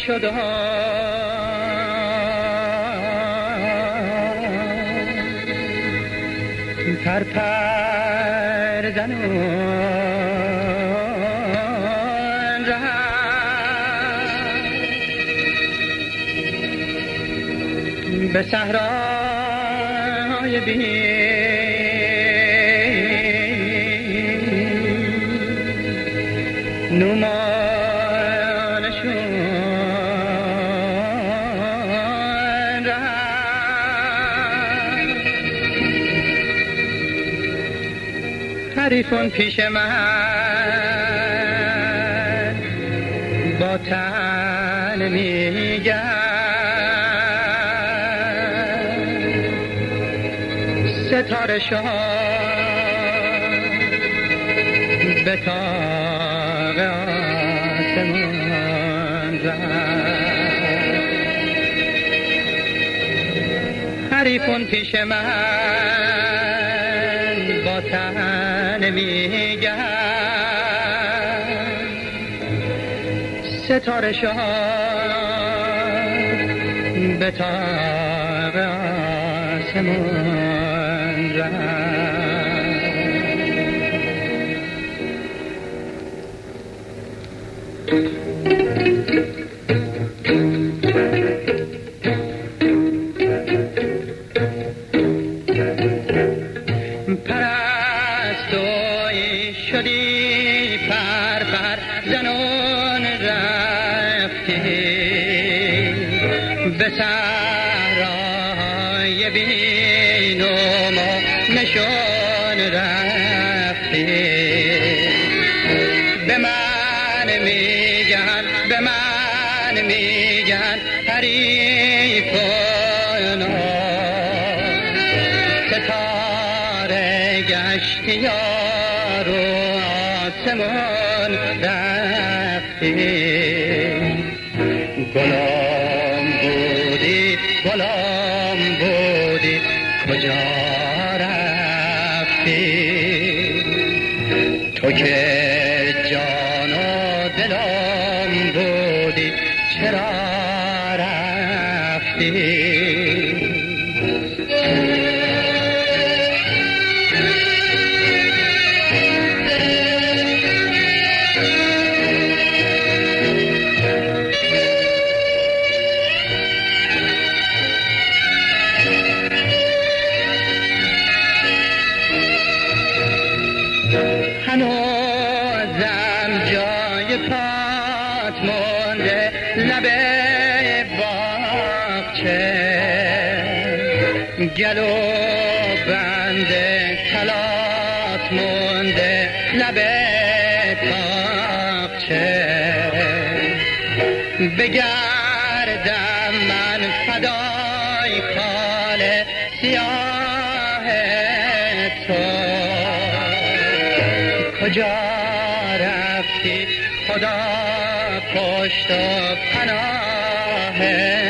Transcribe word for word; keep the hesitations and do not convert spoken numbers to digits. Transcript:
شد پر پر زنون رفت به صحرای بی نمانشون رفت حریفون پیش من با تن میگن ستاره شاه به تاق آسمان رفت حریفون پیش من با تن میگن ستاره شاه به تاق آسمان رفت پرستوی شدی پر پر زنون رفتی به صحرای بی نما نشون رفتی به من میگن به من میگن حریفونا ستاره گشتی یارو آسمان رفتی گلام بودی گلام بودی کجا رفتی تو که جان و دلم بودی چرا رفتی هنوزم جای پات مونده لبه باغچه گلو بند کلات مونده لبه تاقچه بگردم من فدای خال سیاه تو کجا رفتی خدا پشت و پناه